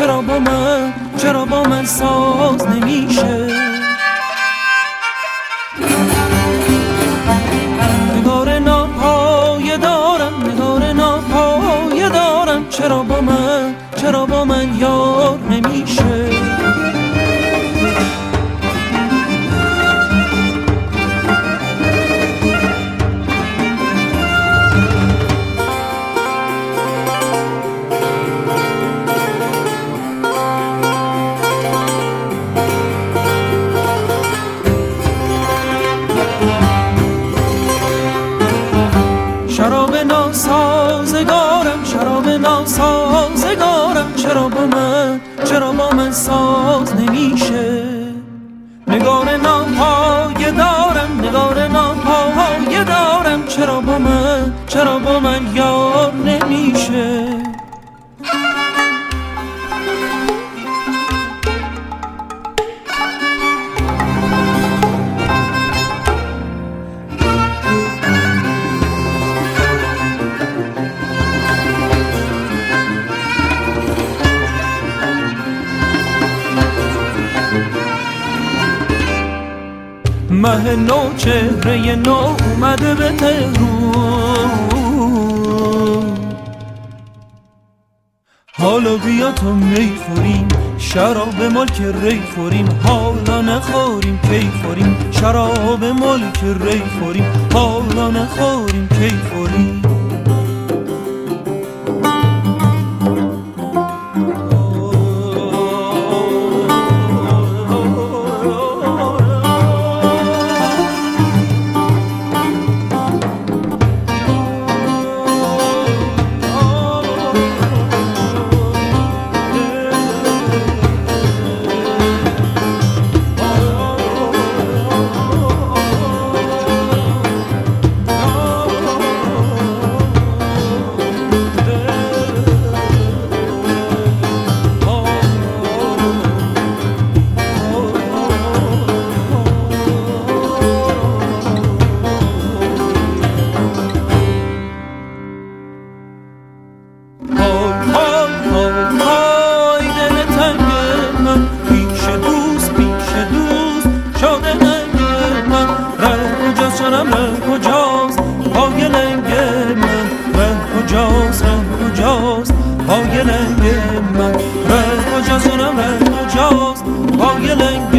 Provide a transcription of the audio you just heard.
چرا با من ساز نمیشه؟ نگار ناپایه دارم چرا با من یار نمیشه؟ شراب ناسازگارم چرا با من ساز نمیشه؟ نگار ناپایه دارم چرا با من یار نمیشه؟ مه نو چهره نو اومده به تهرون، حالا بیا تا می خوریم شراب ملک ری خوریم، حالا نخوریم کی خوریم شراب ملک ری خوریم، حالا نخوریم کی خوریم. پای لنگ من ره کجاست؟ ره کجاست؟ پای لنگ